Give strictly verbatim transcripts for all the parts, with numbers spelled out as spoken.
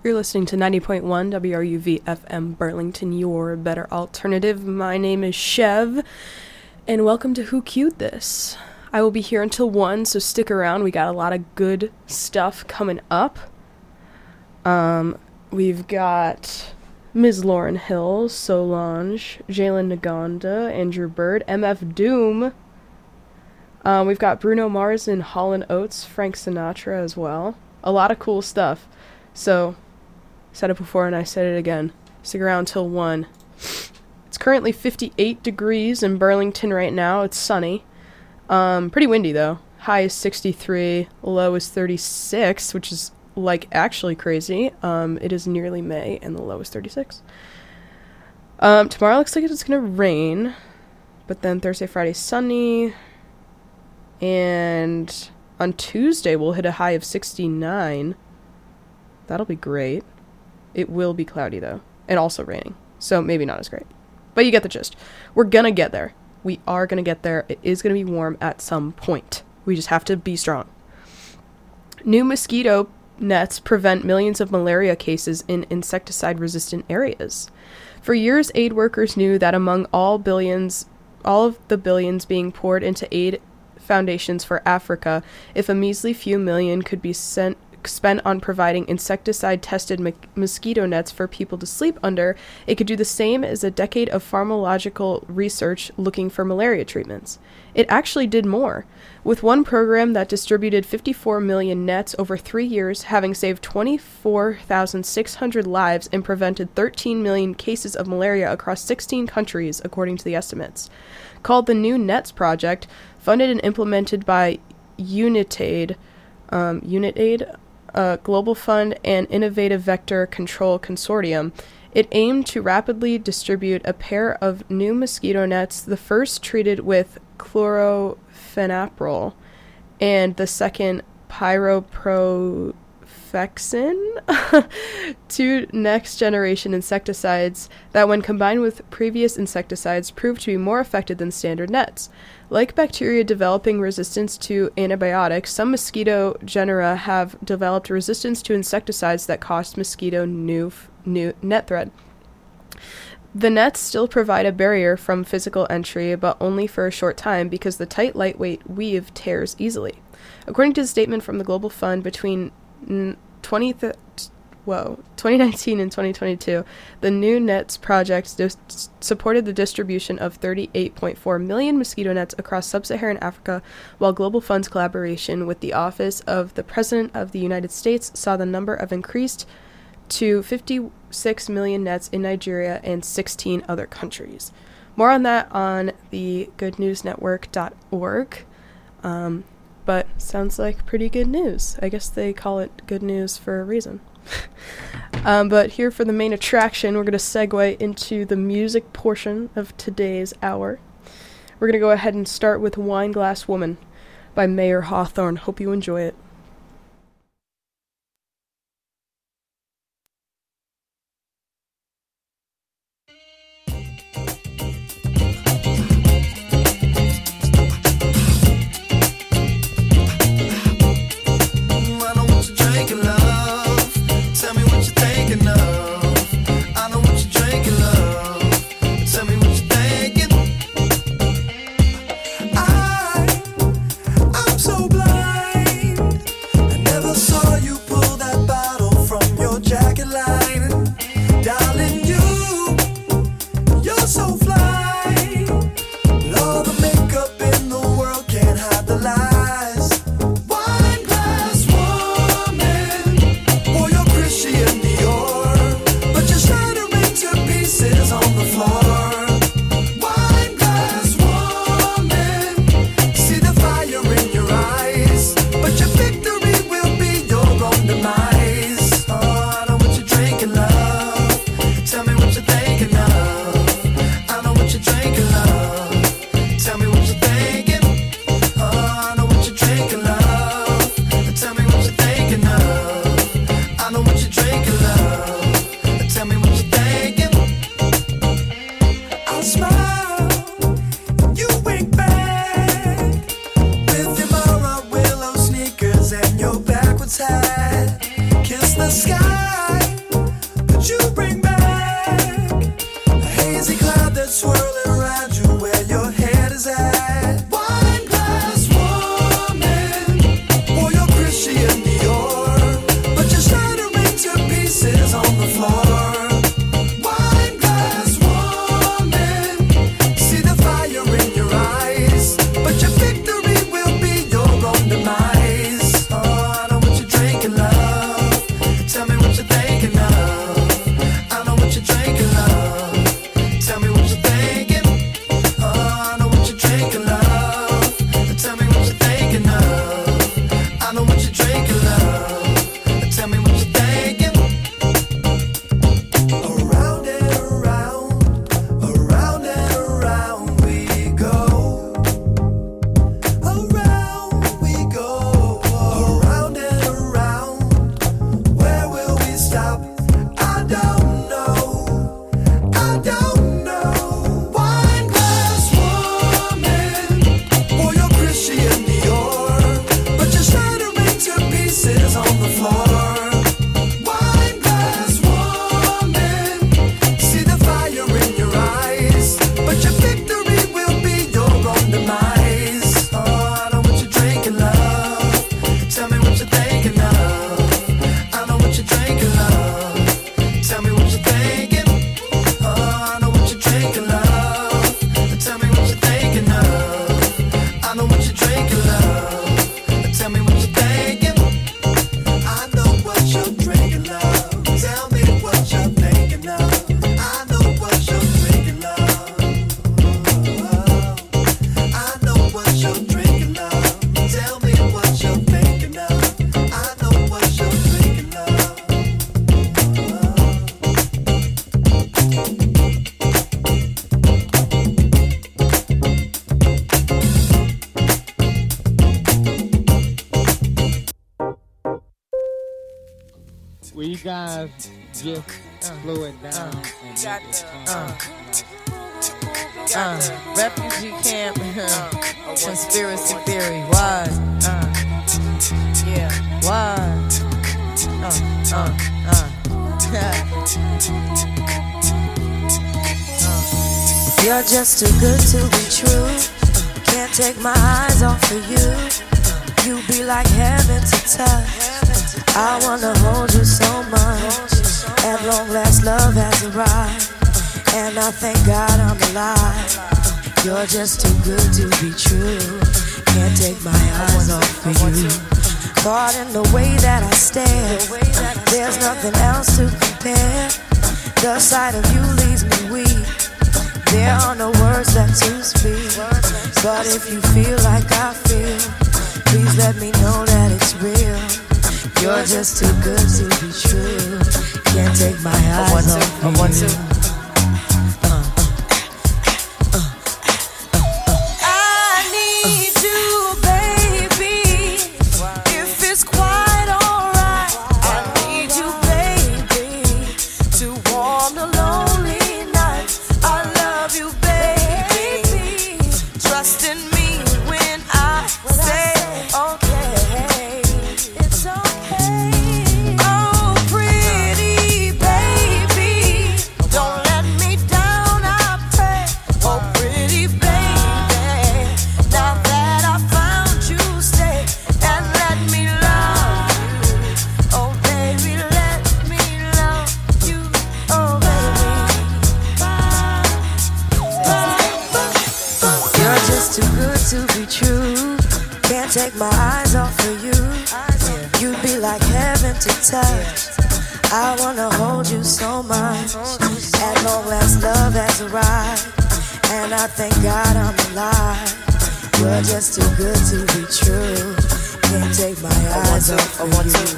You're listening to ninety point one W R U V F M Burlington, your better alternative. My name is Chev, and welcome to Who Queued This? I will be here until one, so stick around. We got a lot of good stuff coming up. Um, we've got Miz Lauryn Hill, Solange, Jalen Naganda, Andrew Bird, M F Doom. Um, we've got Bruno Mars and Hall and Oates, Frank Sinatra as well. A lot of cool stuff. So, I said it before and I said it again. Stick around till one. It's currently fifty-eight degrees in Burlington right now. It's sunny. Um, pretty windy though. High is sixty-three, low is thirty-six, which is like actually crazy. Um, it is nearly May and the low is thirty-six. Um, tomorrow looks like it's gonna rain, but then Thursday, Friday, sunny. And on Tuesday we'll hit a high of sixty-nine. That'll be great. It will be cloudy, though, and also raining, so maybe not as great. But you get the gist. We're gonna get there. We are gonna get there. It is gonna be warm at some point. We just have to be strong. New mosquito nets prevent millions of malaria cases in insecticide-resistant areas. For years, aid workers knew that among all billions, all of the billions being poured into aid foundations for Africa, if a measly few million could be sent spent on providing insecticide-tested mo- mosquito nets for people to sleep under, it could do the same as a decade of pharmacological research looking for malaria treatments. It actually did more, with one program that distributed fifty-four million nets over three years, having saved twenty-four thousand six hundred lives and prevented thirteen million cases of malaria across sixteen countries, according to the estimates. Called the New Nets Project, funded and implemented by Unitaid, um, Unitaid, a global fund and innovative vector control consortium, it aimed to rapidly distribute a pair of new mosquito nets, the first treated with chlorophenaprol and the second pyroprofexin, two next-generation insecticides that, when combined with previous insecticides, proved to be more effective than standard nets. Like bacteria developing resistance to antibiotics, some mosquito genera have developed resistance to insecticides that cost mosquito new, f- new net thread. The nets still provide a barrier from physical entry, but only for a short time because the tight, lightweight weave tears easily. According to a statement from the Global Fund, between twenty th- Whoa, twenty nineteen and twenty twenty-two, the New Nets Project dis- supported the distribution of thirty-eight point four million mosquito nets across sub-Saharan Africa, while Global Fund's collaboration with the Office of the President of the United States saw the number of increased to fifty-six million nets in Nigeria and sixteen other countries. More on that on the good news network dot org. Um, but sounds like pretty good news. I guess they call it good news for a reason. um, but here for the main attraction, we're going to segue into the music portion of today's hour. We're going to go ahead and start with Wine Glass Woman by Mayer Hawthorne. Hope you enjoy it. So blind. Tell me what you're thinking. Oh, Will you guys just slow it down? Uh, and got make it the, calm? uh, uh, refugee camp, uh, conspiracy theory. Why? Uh, yeah. Why? Uh, uh, uh. You're just too good to be true. Can't take my eyes off of you. You be like heaven to touch. I wanna hold you so much. At long last, love has arrived, and I thank God I'm alive. You're just too good to be true. Can't take my eyes off of you. Caught in the way that I stare. There's nothing else to compare. The sight of you leaves me weak. There are no words left to speak. But if you feel like I feel, please let me know that it's real. You're just too good to be true. Can't take my eyes off of you. Take my eyes off of you. You'd be like heaven to touch. I wanna hold you so much. At long last, love has arrived, and I thank God I'm alive. You're just too good to be true. Can't take my eyes off of you.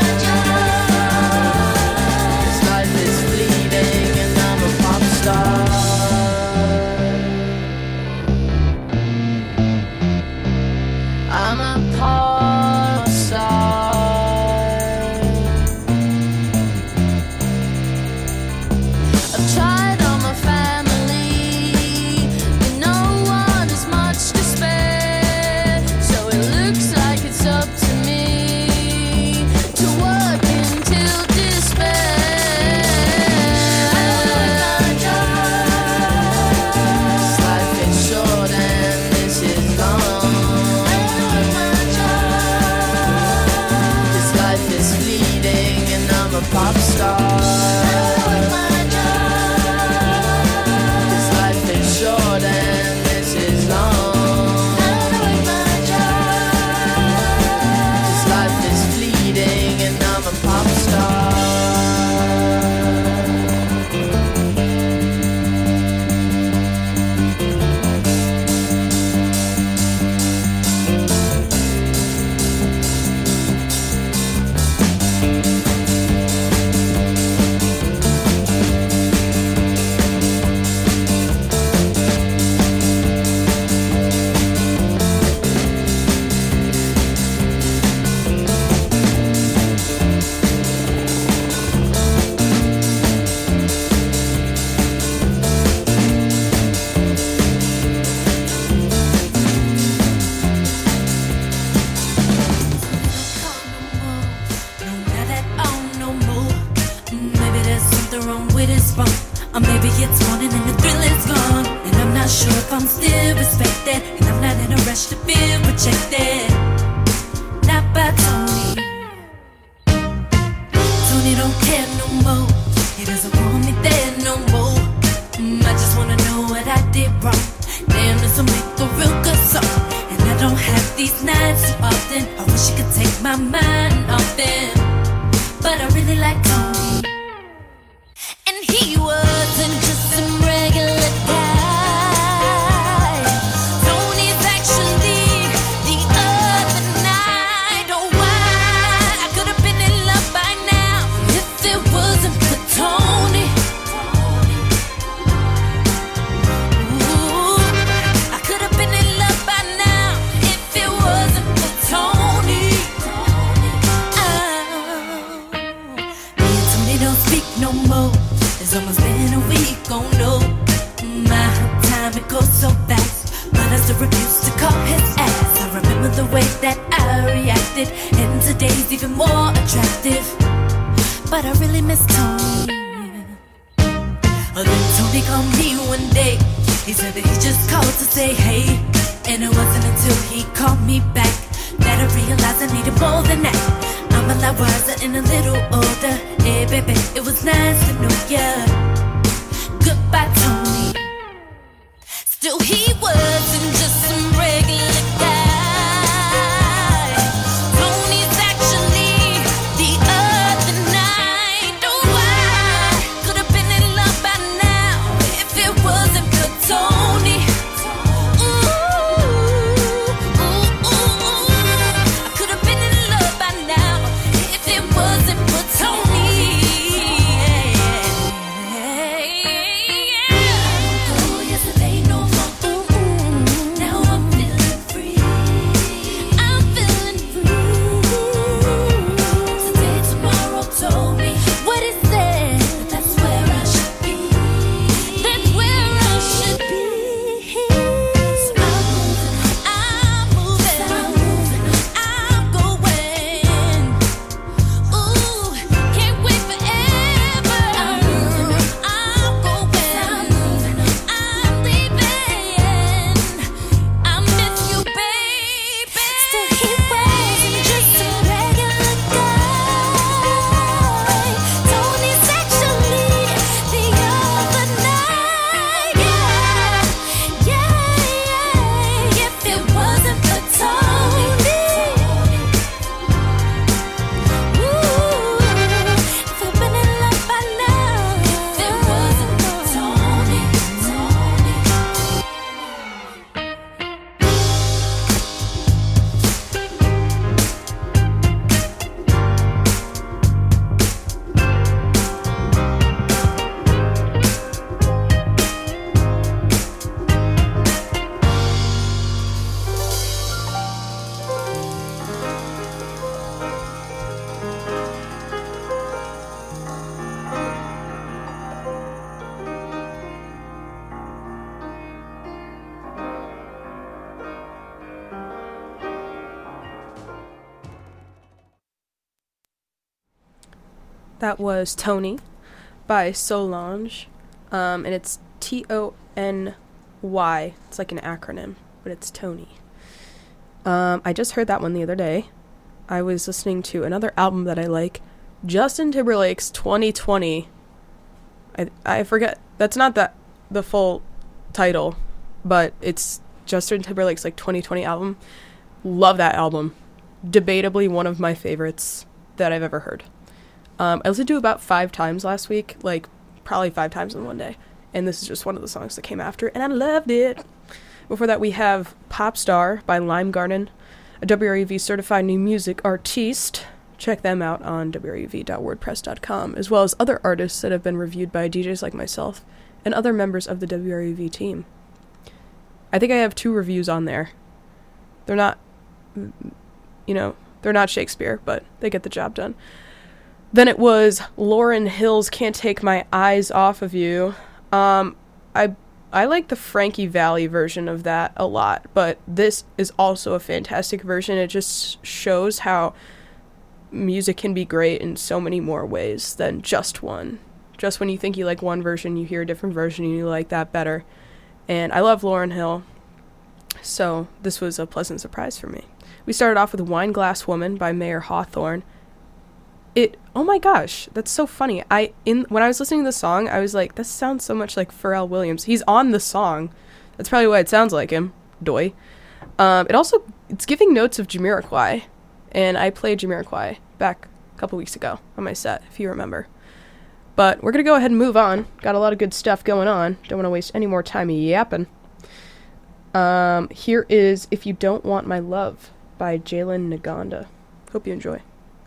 Star. star. This life is short and this is long. This life is fleeting and I'm a pop star. Or maybe it's morning and the thrill is gone, and I'm not sure if I'm still respected, and I'm not in a rush to feel rejected. Not by Tony. Tony don't care no more. He doesn't want me there no more. Mm, I just wanna know what I did wrong. Damn, this will make a real good song. And I don't have these nights so often. I wish you could take my mind off them, but I really like Tony. And he wasn't just some regular guy. Tony's actually the other night. Oh, why? I could have been in love by now if it wasn't for Tony. Ooh, I could have been in love by now if it wasn't for Tony. Oh, me and Tony don't speak no more. It's almost been a week, oh no. My time, it goes so fast, but I still refuse to call his ass. I remember the way that I reacted, and today's even more attractive, but I really miss Tony. Oh, then Tony called me one day. He said that he just called to say hey, and it wasn't until he called me back that I realized I needed more than that. I'm a lot wiser and a little older. Hey baby, it was nice to know ya. Goodbye Tony. Still he wasn't just some regular guy. Tony's actually the other night. Oh, why? Could have been in love by now if it wasn't for Tony. Ooh, ooh, ooh, ooh. I could have been in love by now if it wasn't for Tony. Oh, yesterday no more. Now I'm feeling free. I'm feeling free. Today, tomorrow told me what is there? That's where I should be. That's where I should be. So I'm moving, I'm moving, I'm moving, I'm going. Ooh, can't wait forever. I'm moving, I'm going, I'm moving, I'm leaving. I miss you, baby. Still he wasn't just a regular guy. Tony's actually the other night. Yeah, yeah, yeah. If it wasn't for Tony, ooh, if I'd been in love by now. If it wasn't for Tony, Tony. That was Tony by Solange, um, and it's T O N Y. It's like an acronym, but it's Tony. Um, I just heard that one the other day. I was listening to another album that I like Justin Timberlake's twenty twenty. I I forget. That's not that the full title, but it's Justin Timberlake's like twenty twenty album. Love that album. Debatably one of my favorites that I've ever heard. Um, I listened to it about five times last week, like probably five times in one day. And this is just one of the songs that came after, and I loved it. Before that, we have Pop Star by Lime Garden, a W R U V certified new music artiste. Check them out on w r u v dot wordpress dot com, as well as other artists that have been reviewed by D Js like myself and other members of the W R U V team. I think I have two reviews on there. They're not, you know, they're not Shakespeare, but they get the job done. Then it was Lauryn Hill's Can't Take My Eyes Off of You. Um, I I like the Frankie Valli version of that a lot, but this is also a fantastic version. It just shows how music can be great in so many more ways than just one. Just when you think you like one version, you hear a different version and you like that better. And I love Lauryn Hill, so this was a pleasant surprise for me. We started off with Wine Glass Woman by Mayer Hawthorne. It, oh my gosh, that's so funny. I in when I was listening to the song, I was like, this sounds so much like Pharrell Williams. He's on the song. That's probably why it sounds like him. Doy. Um, it also, it's giving notes of Jamiroquai. And I played Jamiroquai back a couple weeks ago on my set, if you remember. But we're going to go ahead and move on. Got a lot of good stuff going on. Don't want to waste any more time yapping. Um, here is If You Don't Want My Love by Jalen Naganda. Hope you enjoy.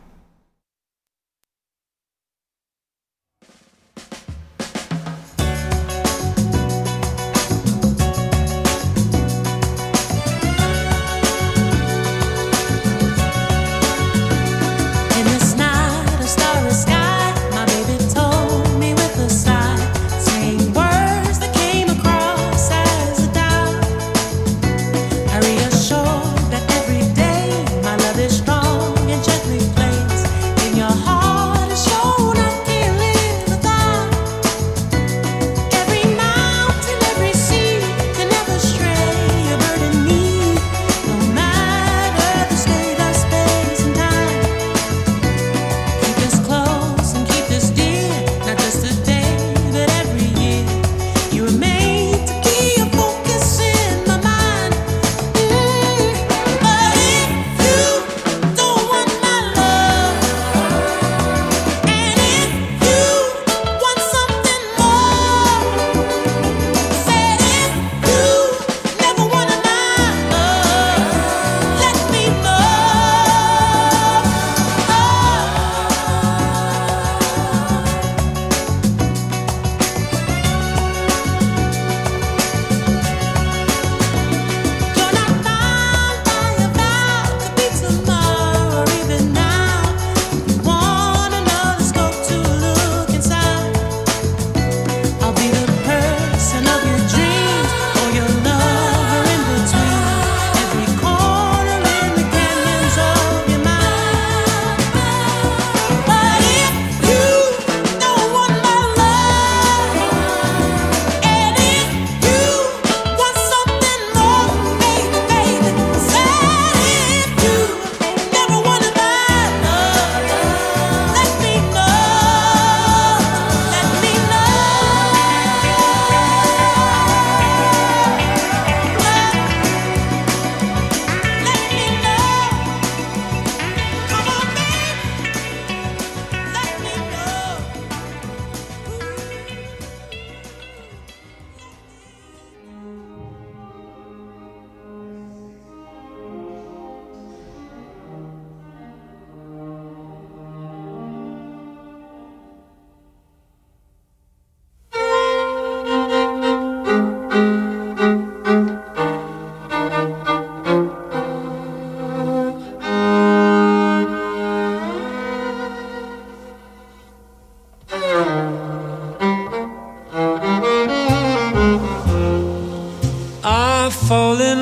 fall in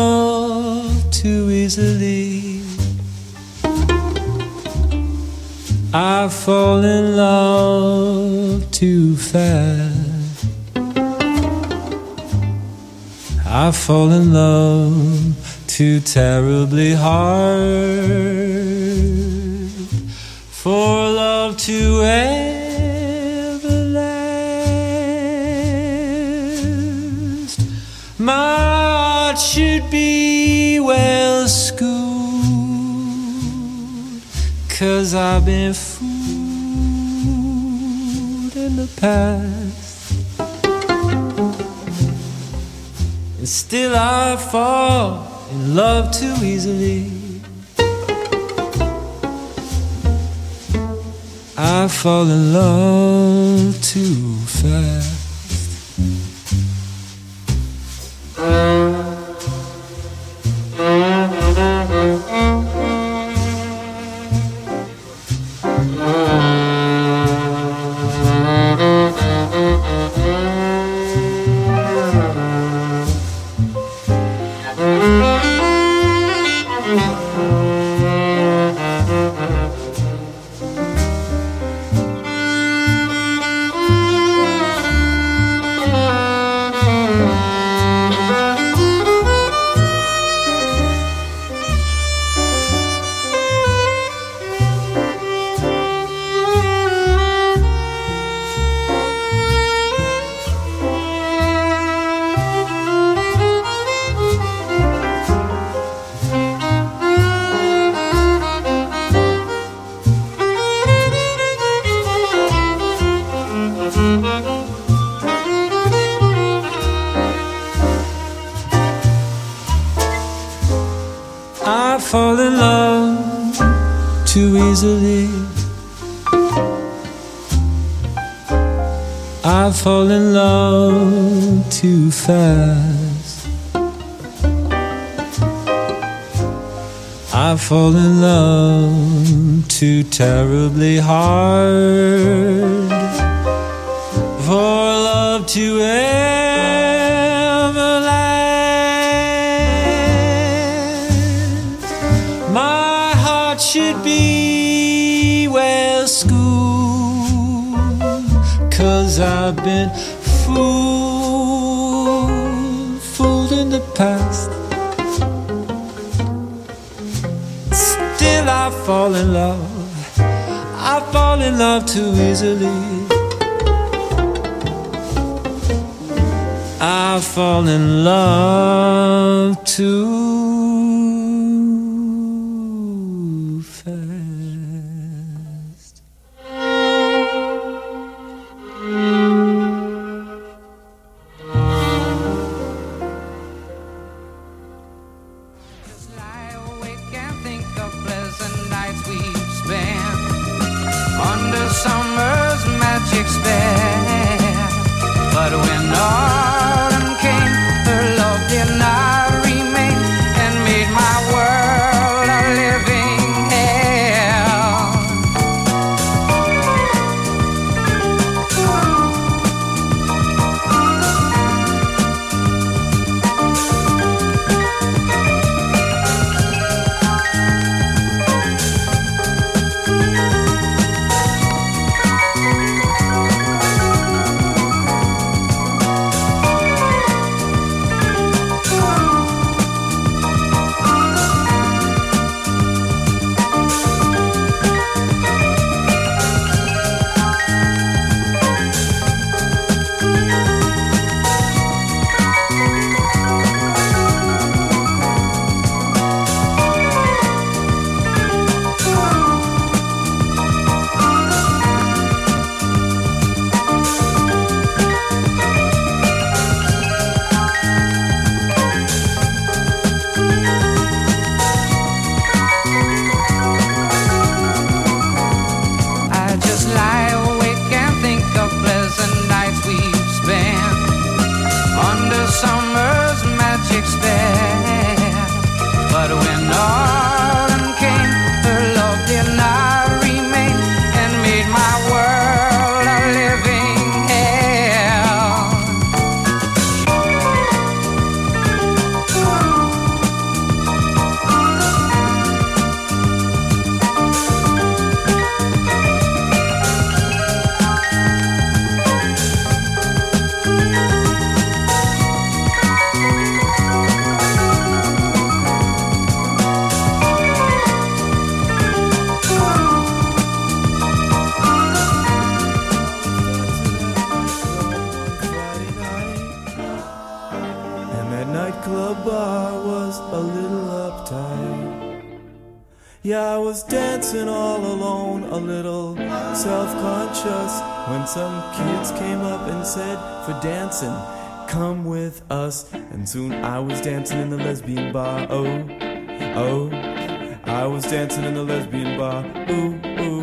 love too easily. I fall in love too fast. I fall in love too terribly hard for love to everlast. My heart should be well schooled, 'cause I've been fooled in the past. And still I fall in love too easily. I fall in love too fast. I fall in love too easily. I fall in love too fast. I fall in love too terribly hard for love to ever last. My heart should be well schooled, 'cause I've been fooled, fooled in the past. Still I fall in love, I fall in love too easily. I fall in love too fast. Just lie awake and think of pleasant nights we've spent under summer's magic spell. But when autumn came, her love did not remain, and bar was a little uptight. Yeah, I was dancing all alone, a little self-conscious, when some kids came up and said, for dancing, come with us. And soon I was dancing in the lesbian bar. Oh, oh, I was dancing in the lesbian bar. Ooh, ooh.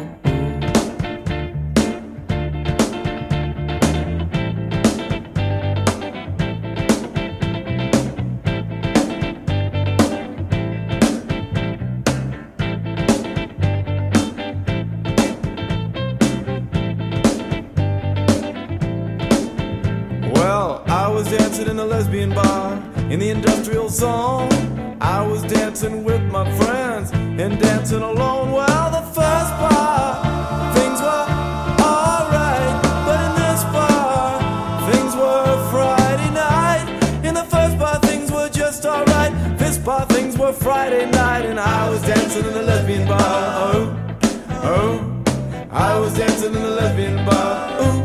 In the lesbian bar, in the industrial zone, I was dancing with my friends and dancing alone. Well, the first bar, things were alright, but in this bar, things were Friday night. In the first bar, things were just alright. This bar, things were Friday night, and I was dancing in the lesbian bar. Oh, oh, I was dancing in the lesbian bar. Ooh.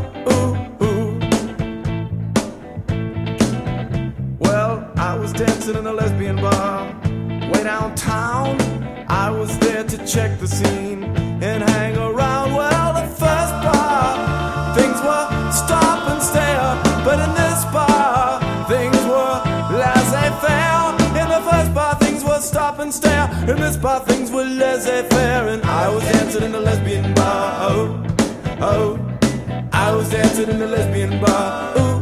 I was dancing in a lesbian bar way downtown. I was there to check the scene and hang around. Well, the first bar, things were stop and stare, but in this bar, things were laissez-faire. In the first bar, things were stop and stare. In this bar, things were laissez-faire. And I was dancing in the lesbian bar. Oh, oh, I was dancing in the lesbian bar. Ooh.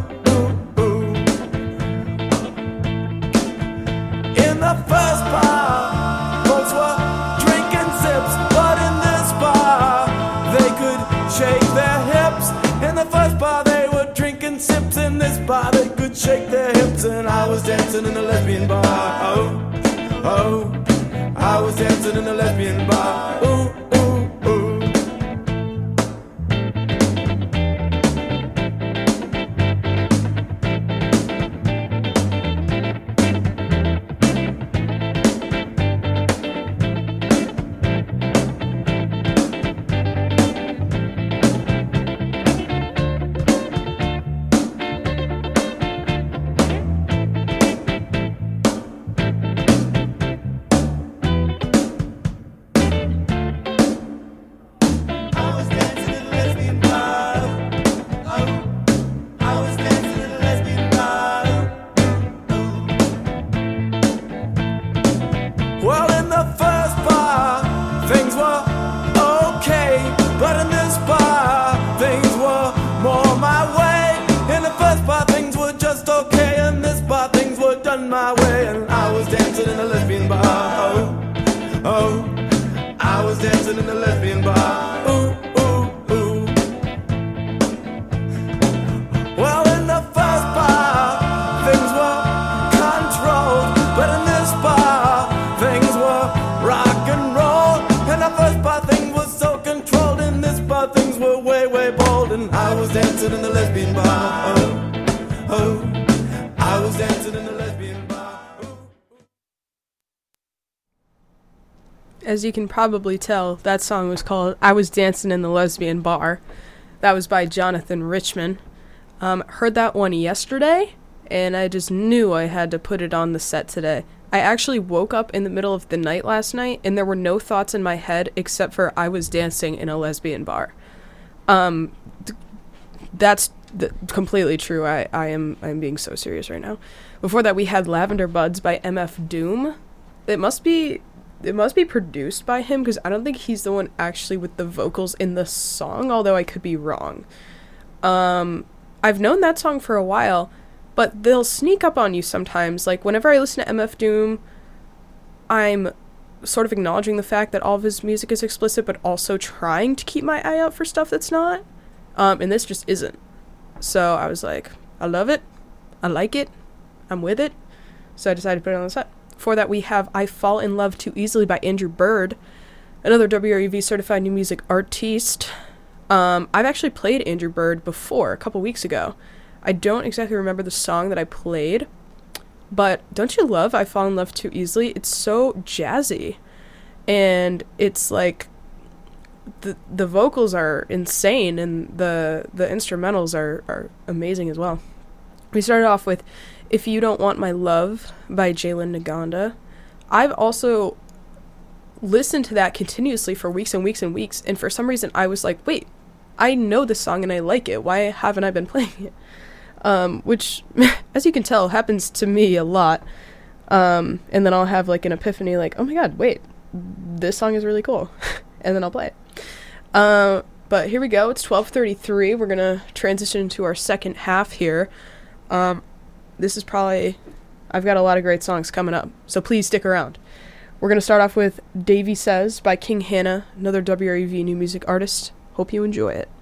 The first bar, folks were drinking sips, but in this bar, they could shake their hips. In the first bar, they were drinking sips. In this bar, they could shake their hips. And I was dancing in the lesbian bar. Oh, oh, I was dancing in the lesbian bar. Ooh, ooh, ooh. My way, and I was dancing in the lesbian bar. Oh, oh, I was dancing in the lesbian bar. Ooh, ooh, ooh. Well, in the first bar, things were controlled, but in this bar, things were rock and roll. In the first bar, things were so controlled. In this bar, things were way, way bold, and I was dancing in the lesbian bar. Oh, oh, I was dancing in the lesbian bar. As you can probably tell, that song was called I Was Dancing in the Lesbian Bar. That was by Jonathan Richman. Um, heard that one yesterday, and I just knew I had to put it on the set today. I actually woke up in the middle of the night last night, and there were no thoughts in my head except for I was dancing in a lesbian bar. Um, th- that's th- completely true. I, I am I'm being so serious right now. Before that, we had Lavender Buds by M F Doom. It must be... It must be produced by him, because I don't think he's the one actually with the vocals in the song, although I could be wrong. Um, I've known that song for a while, but they'll sneak up on you sometimes. Like, whenever I listen to M F Doom, I'm sort of acknowledging the fact that all of his music is explicit, but also trying to keep my eye out for stuff that's not. Um, and this just isn't. So I was like, I love it. I like it. I'm with it. So I decided to put it on the set. Before that, we have I Fall in Love Too Easily by Andrew Bird, another W R U V certified new music artiste. Um, I've actually played Andrew Bird before, a couple weeks ago. I don't exactly remember the song that I played, but don't you love I Fall in Love Too Easily? It's so jazzy, and it's like the the vocals are insane, and the the instrumentals are, are amazing as well. We started off with If You Don't Want My Love by Jalen Naganda. I've also listened to that continuously for weeks and weeks and weeks, and for some reason I was like, wait, I know this song and I like it. Why haven't I been playing it? Um, which, as you can tell, happens to me a lot. Um, and then I'll have like an epiphany like, oh my god, wait, this song is really cool. And then I'll play it. Uh, but here we go. It's twelve thirty-three. We're going to transition to our second half here. Um, this is probably, I've got a lot of great songs coming up, so please stick around. We're going to start off with Davey Says by King Hannah, another W R U V new music artist. Hope you enjoy it.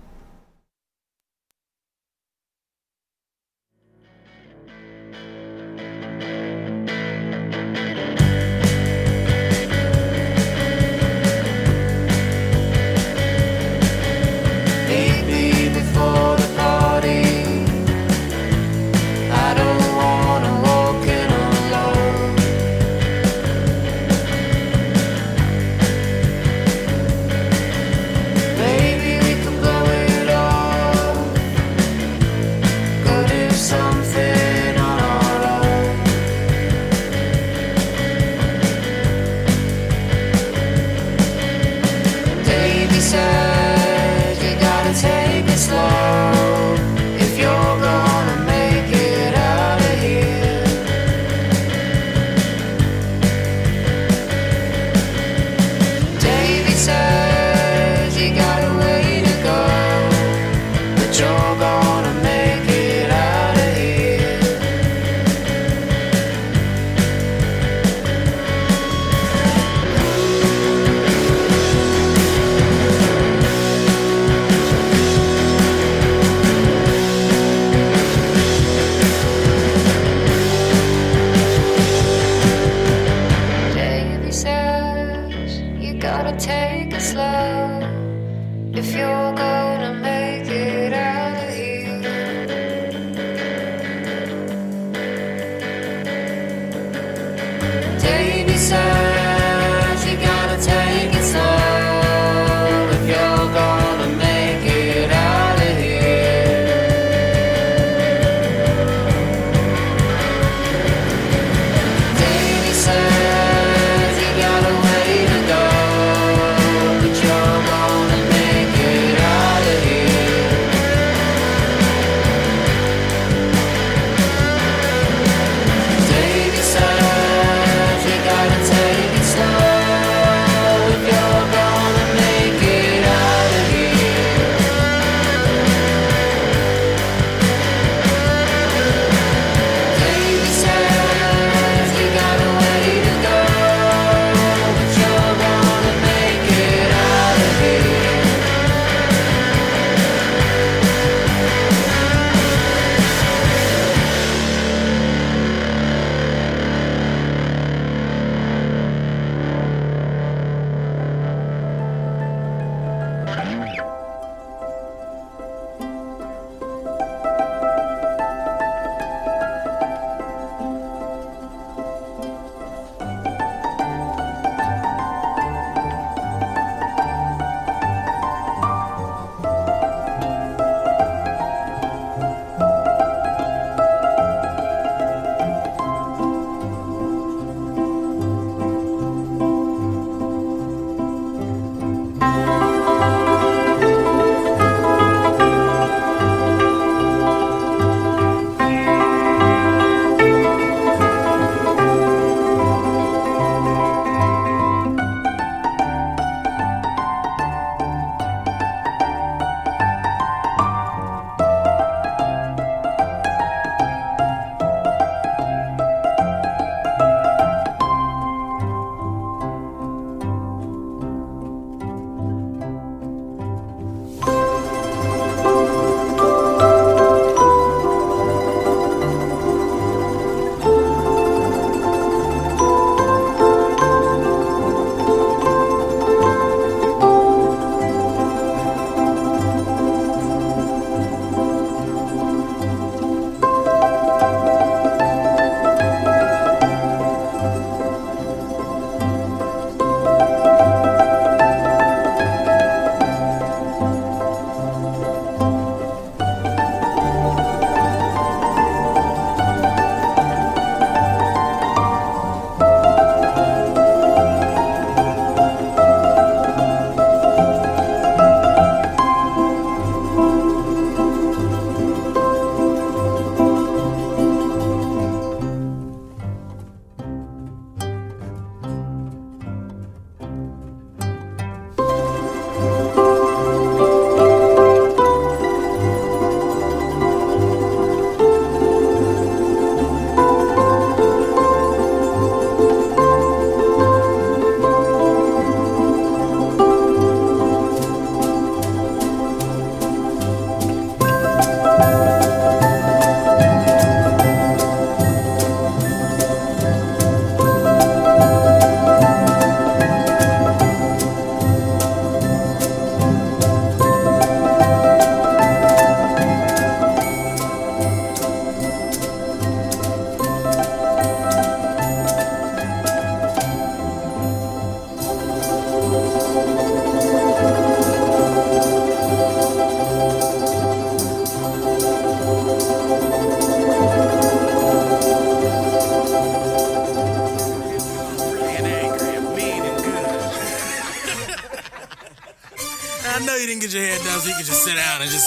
Baby, we could go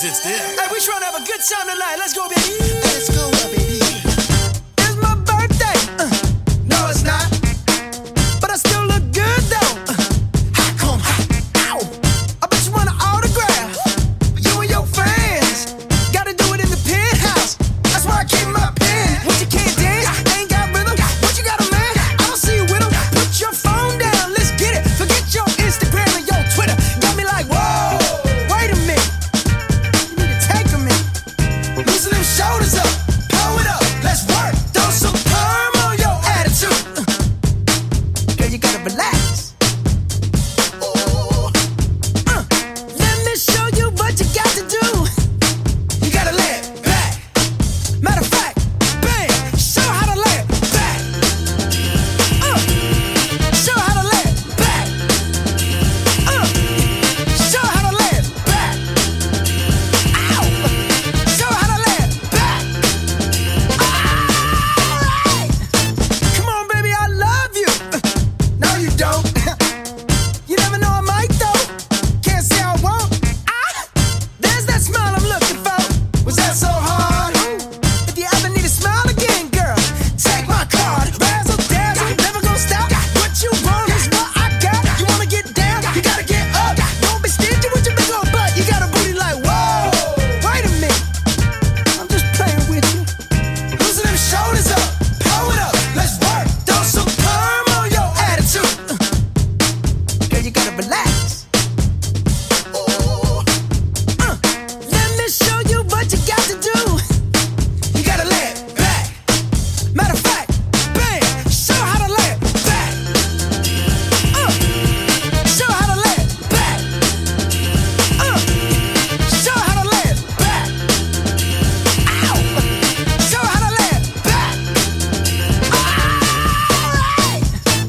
is this? Hey, we trying to have a good time tonight. Let's go, baby. Let's go, baby. It's my birthday. Uh, no, it's not. But I still look good, though. Uh, how come? How? Ow. I bet you want an autograph. For you and your friends. Gotta do it in the penthouse. That's why I keep my pen. What you can't dance? Ain't got rhythm. What you got a man? I don't see you with him. Put your phone down. Let's get it. Forget your Instagram and your Twitter. Got me like, whoa. Wait a minute. You need to take a minute. Loosen them shoulders up. Pull it up. Let's work. Throw some perm on your attitude. Uh. Girl, you gotta relax. Ooh. Uh. Let me show you what you got to do. You gotta lay it back. Matter of fact, bang. Show how to lay it back. Uh. Show how to lay it back. Uh. Show how to lay it back. Ow. Show how to lay it back. Alright. Come on, baby, I love you. Uh, No, you don't. You never know I might though. Can't say I won't. Ah, there's that smile I'm looking for. Was that so hard? Ooh. If you ever need a smile again, girl, take my card. Razzle dazzle, never gonna stop. What you want is what I got. You wanna get down? You gotta get up. Don't be stingy with your big old butt. You got a booty like whoa. Wait a minute, I'm just playing with you. Loosen them shoulders up, pull it up. Let's work. Throw some perm on your attitude. Uh. Girl, you gotta relax. Ooh. Uh. Let me show you what you got to do. You gotta lay it back. Matter of fact, bang. Show how to lay it back. Uh. Show how to lay it back. Uh. Show how to lay it back. Ow. Show how to lay it back. Alright.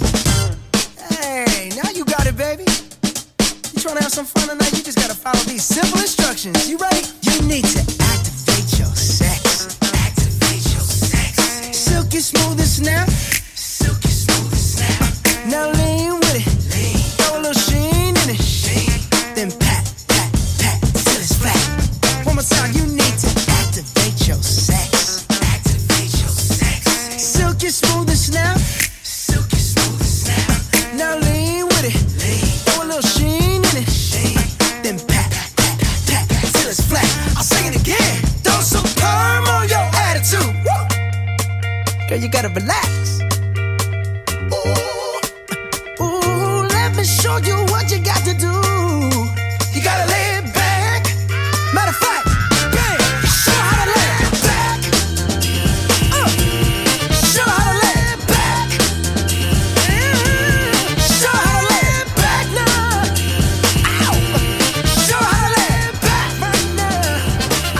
Hey, now you got it, baby. You trying to have some fun tonight? You just gotta follow these simple instructions. You ready? You need to activate your sex. Activate your sex. Silky smooth and snap. Silky smooth and snap. Uh, now lean with it. Lean. Throw a little sheen in it. Sheen. Then pat, pat, pat till it's flat. One more time. You need to activate your sex. Activate your sex. Silky smooth and snap. Silky smooth and snap. Uh, now lean with it. Lean. Throw a little sheen in it. Sheen. Then pat, pat, pat till it's flat. I'll sing it again. Throw some perm on your attitude. Woo. Girl, you gotta relax. Ooh, ooh, let me show you what you got to do. You gotta lay it back. Matter of fact, bang. Show how to lay it back. Uh, show how to lay it back. Yeah. Show how to lay it back now. Ow. Show how to lay it back right now.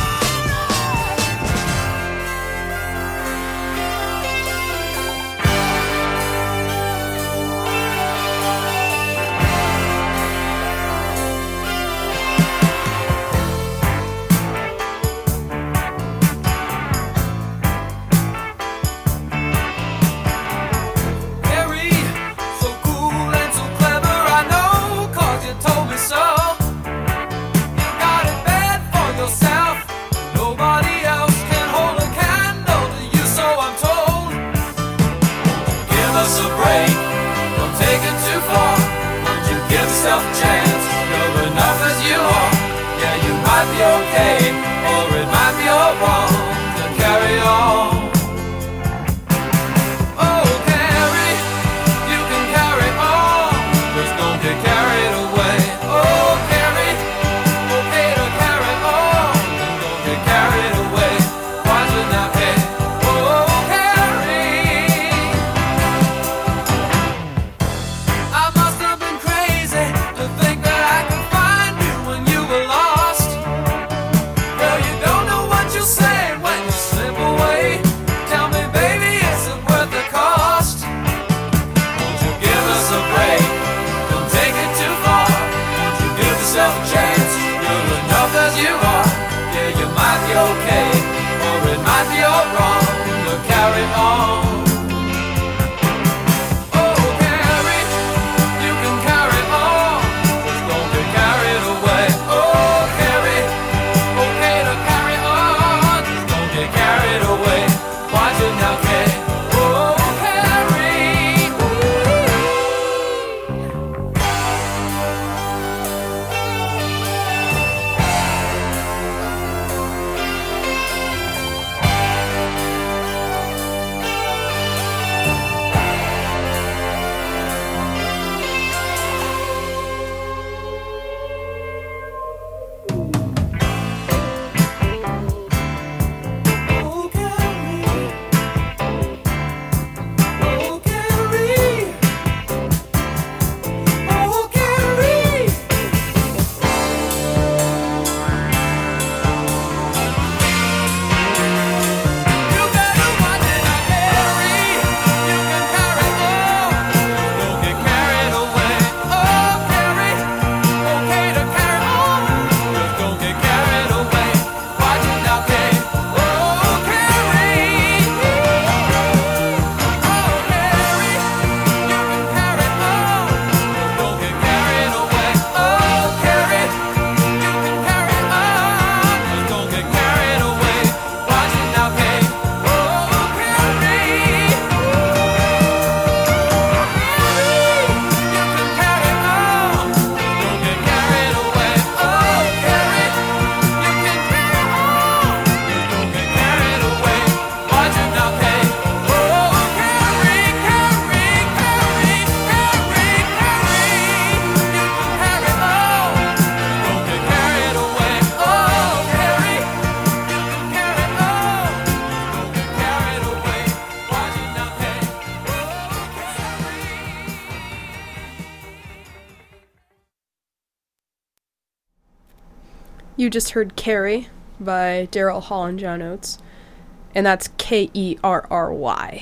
Harry, so cool and so clever, I know, 'cause you told me so. You got it bad for yourself. Nobody else can hold a candle to you, so I'm told. Give us a break, don't take it too far. Won't you give yourself a chance? You're enough as you are. Yeah, you might be okay, or it might be all wrong to carry on. Oh, carry, you can carry on. Just don't get carried away. Oh, carry, okay to carry on. Just don't get carried away. Why's it not pay? Oh, carry. I must have been crazy to think that I could find you when you were lost. Well, you don't know what you'll say when you slip away. Tell me, baby, is it worth the cost? Won't you give us a break? Don't take it too far. Won't you give yourself a chance? You're enough as you are. Yeah, you might be okay, or it might be all wrong to carry on. Oh, carry, you can carry on. Just don't get carried away. Oh, carry, You just heard Carrie by Daryl Hall and John Oates, and that's K E R R Y.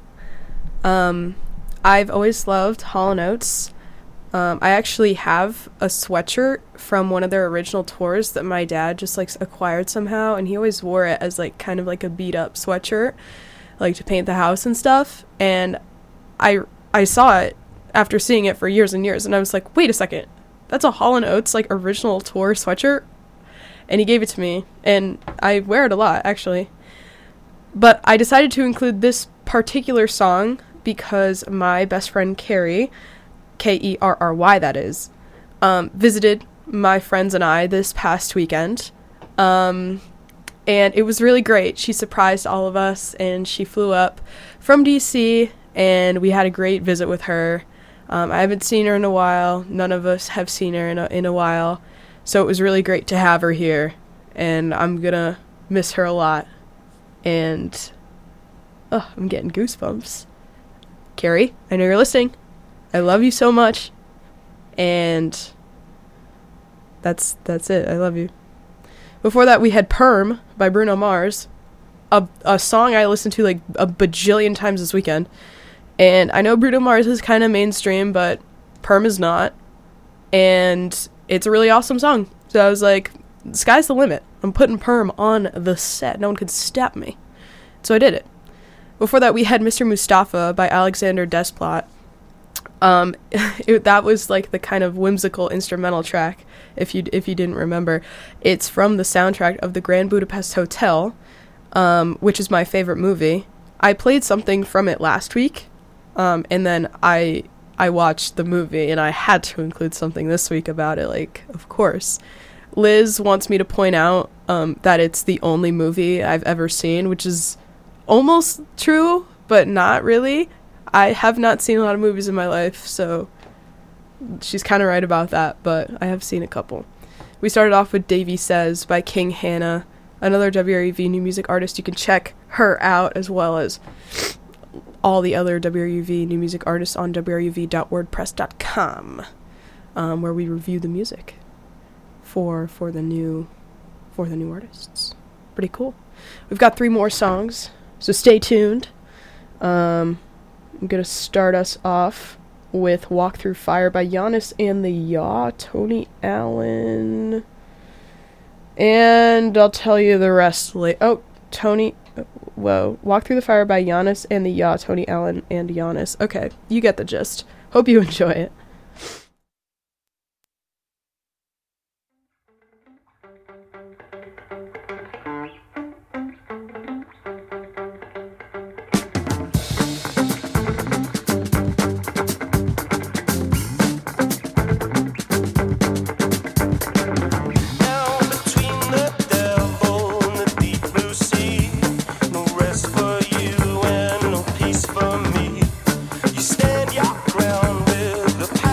Um, I've always loved Hall and Oates. Um, I actually have a sweatshirt from one of their original tours that my dad just, like, acquired somehow, and he always wore it as, like, kind of like a beat-up sweatshirt, like, to paint the house and stuff, and I, I saw it after seeing it for years and years, and I was like, wait a second, that's a Hall and Oates, like, original tour sweatshirt? And he gave it to me, and I wear it a lot, actually. But I decided to include this particular song because my best friend Carrie, K E R R Y that is, um, visited my friends and I this past weekend. Um, and it was really great. She surprised all of us, and she flew up from D C, and we had a great visit with her. Um, I haven't seen her in a while. None of us have seen her in a, in a while. So it was really great to have her here, and I'm gonna miss her a lot. And, oh, I'm getting goosebumps. Carrie, I know you're listening. I love you so much. And that's that's it. I love you. Before that, we had Perm by Bruno Mars, a a song I listened to like a bajillion times this weekend. And I know Bruno Mars is kind of mainstream, but Perm is not. And it's a really awesome song. So I was like, the sky's the limit. I'm putting Perm on the set. No one could stop me. So I did it. Before that, we had Mister Mustafa by Alexander Desplat. Um, it, that was like the kind of whimsical instrumental track, if you if you didn't remember. It's from the soundtrack of the Grand Budapest Hotel, um, which is my favorite movie. I played something from it last week, um, and then I... I watched the movie, and I had to include something this week about it, like, of course. Liz wants me to point out um, that it's the only movie I've ever seen, which is almost true, but not really. I have not seen a lot of movies in my life, so she's kind of right about that, but I have seen a couple. We started off with Davy Says by King Hannah, another W R U V new music artist. You can check her out, as well as all the other W R U V new music artists on w r u v dot wordpress dot com, um, where we review the music for for the new for the new artists. Pretty cool. We've got three more songs, so stay tuned. Um, I'm gonna start us off with "Walk Through Fire" by Giannis and the Yaw, Tony Allen, and I'll tell you the rest later. Oh, Tony. Whoa. Walk Through the Fire by Giannis and the Yaw, Tony Allen and Giannis. Okay, you get the gist. Hope you enjoy it. For me, you stand your ground with the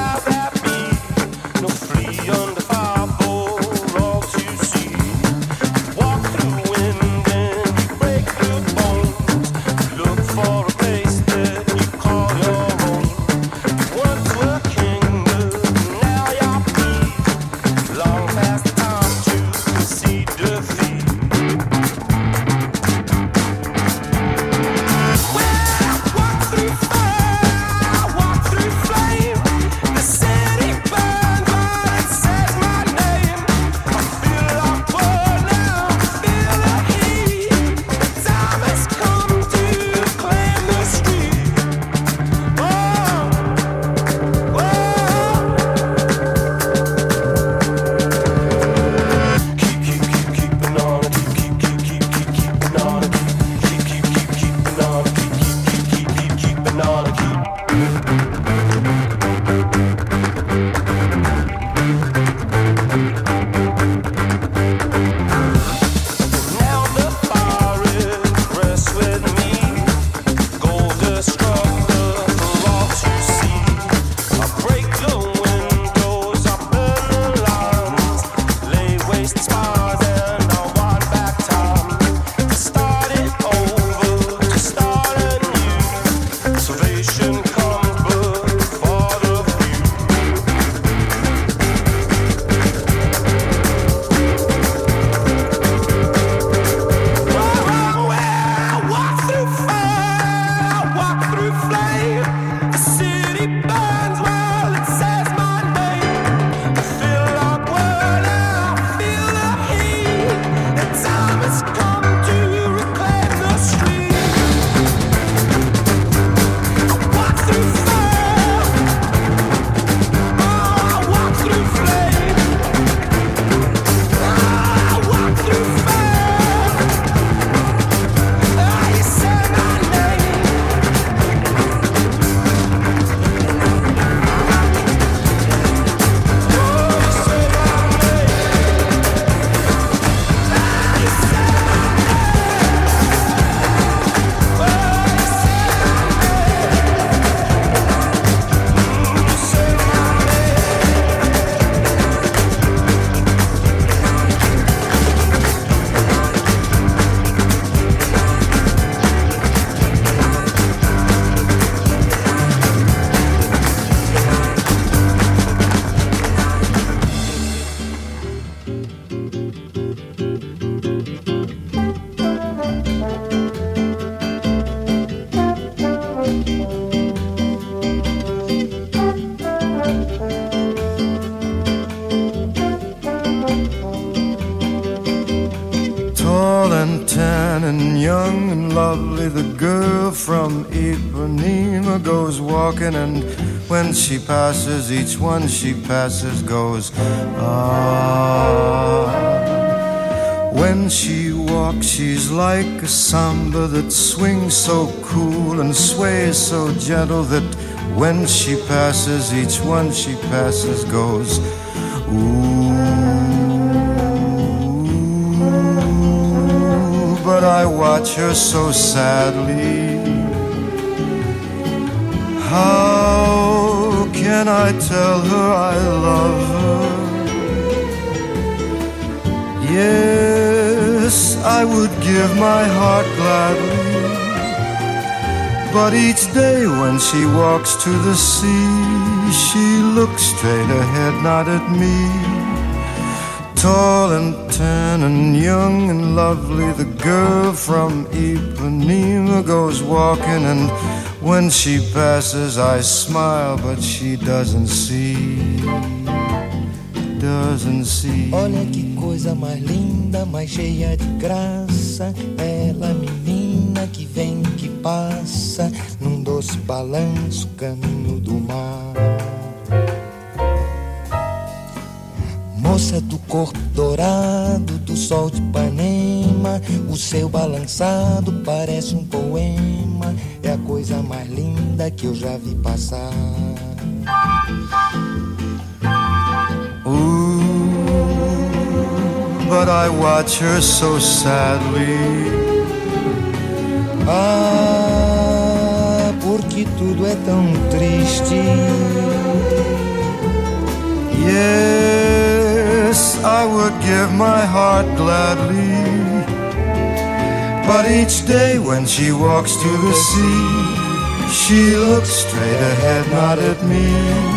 Tall and tan and young and lovely, the girl from Ipanema goes walking, and when she passes, each one she passes goes, ah. When she walks, she's like a samba that swings so cool and sways so gentle that when she passes, each one she passes goes, ooh. But I watch her so sadly. How can I tell her I love her? Yes, I would give my heart gladly, but each day when she walks to the sea, she looks straight ahead, not at me. Tall and tan and young and lovely, the girl from Ipanema goes walking, and when she passes I smile, but she doesn't see, doesn't see. Olha que coisa mais linda, mais cheia de graça, ela menina que vem, que passa, num doce balanço, caminho do mar. Moça do corpo dourado, do sol de Ipanema, o seu balançado parece um poema, é a coisa mais linda que eu já vi passar. Ooh, but I watch her so sadly. Ah, porque tudo é tão triste. Yes, I would give my heart gladly, but each day when she walks to the sea, she looks straight ahead, not at me.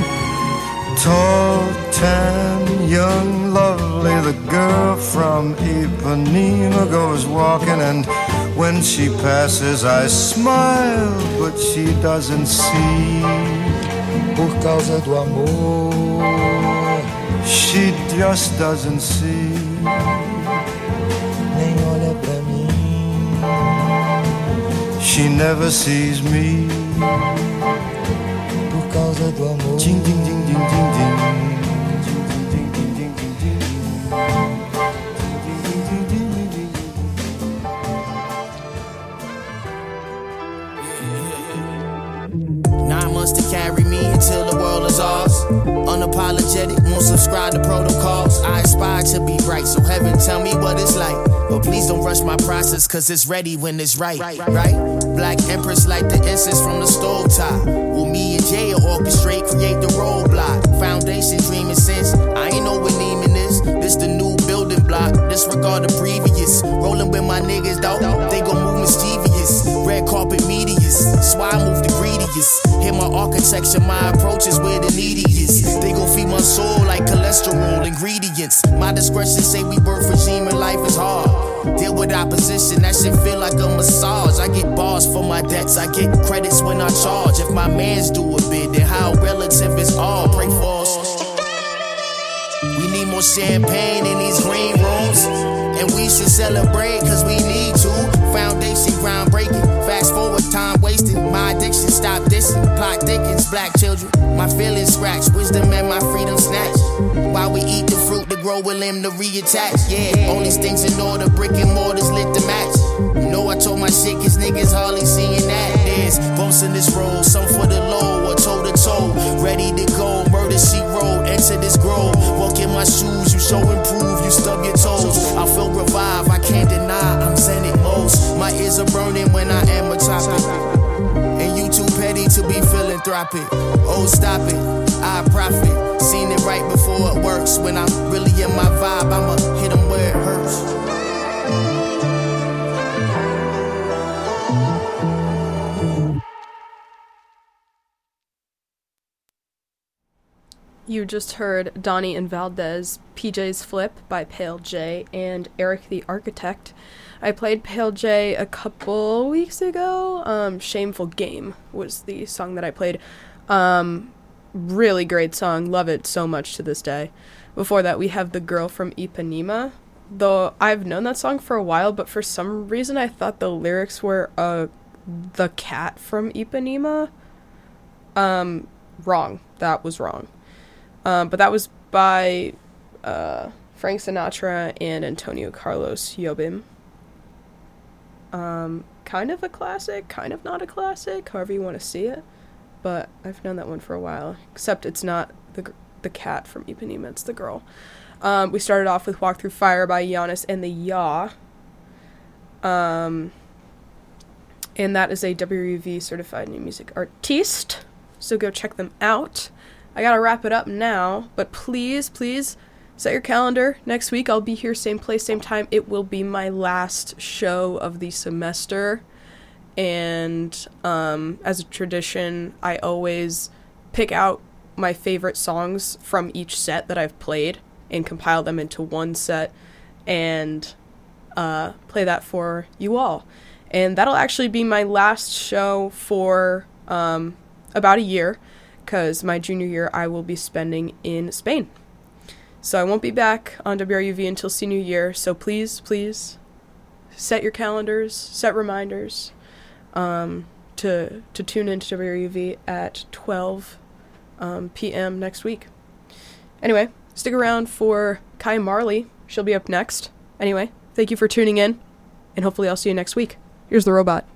Tall, tan, young, lovely, the girl from Ipanema goes walking, and when she passes I smile, but she doesn't see. Por causa do amor, she just doesn't see. Nem olha pra mim, she never sees me. Por causa do amor, ding, ding, ding, ding, ding, ding. To carry me until the world is ours. Unapologetic, won't subscribe to protocols. I aspire to be bright, so heaven tell me what it's like. But please don't rush my process, cause it's ready when it's right, right? Black Empress like the incense from the stove top. Will me and Jay orchestrate, create the roadblock. Foundation dreaming since, I ain't know what Neiman is. This the new building block, disregard the previous. Rolling with my niggas, dawg, they gon' move mischievous. Red carpet medias, that's why I move the greediest. Hit my architecture, my approach is where the neediest. They gon' feed my soul like cholesterol ingredients. My discretion say we birth regime and life is hard. Deal with opposition, that shit feel like a massage. I get bars for my debts, I get credits when I charge. If my mans do a bid, then how relative is all? Pray for us. We need more champagne in these green rooms, and we should celebrate cause we need to. Foundation groundbreaking, fast forward time wasted. My addiction stop dissing, plot thickens, black children. My feelings scratched, wisdom and my freedom snatched. While we eat the fruit to grow with limb to reattach. Yeah, only things in order, brick and mortars lit the match. You know I told my shit cause niggas hardly seeing that. There's bumps in this road, some for the low or toe to toe. Ready to go, murder she road, enter this grove. Walk in my shoes, you show improve, you stub your toes. I feel revived, I can't deny, I'm zen it most. My ears are burning when I am a topic, and you too petty to be philanthropic. Oh stop it, I profit. Seen it right before it works. When I'm really in my vibe, I'ma hit 'em where it hurts. You just heard Donnie and Valdez, P J's Flip by Pale J, and Eric the Architect. I played Pale J a couple weeks ago. Um, Shameful Game was the song that I played. Um, really great song. Love it so much to this day. Before that, we have The Girl from Ipanema though I've known that song for a while, but for some reason I thought the lyrics were uh, the cat from Ipanema. Um, wrong. That was wrong. Um, but that was by uh, Frank Sinatra and Antonio Carlos Jobim. Um, kind of a classic, kind of not a classic, however you want to see it. But I've known that one for a while, except it's not the the cat from Ipanema, it's the girl. Um, we started off with Walk Through Fire by Giannis and the Yaw. Um, and that is a W U V certified new music artiste, so go check them out. I gotta wrap it up now, but please, please set your calendar. Next week I'll be here, same place, same time. It will be my last show of the semester. And um, as a tradition, I always pick out my favorite songs from each set that I've played and compile them into one set and uh, play that for you all. And that'll actually be my last show for um, about a year, because my junior year I will be spending in Spain. So I won't be back on W R U V until senior year, so please, please set your calendars, set reminders. Um, to to tune into W R U V at twelve um, p.m. next week. Anyway, stick around for Kai Marley. She'll be up next. Anyway, thank you for tuning in, and hopefully I'll see you next week. Here's the robot.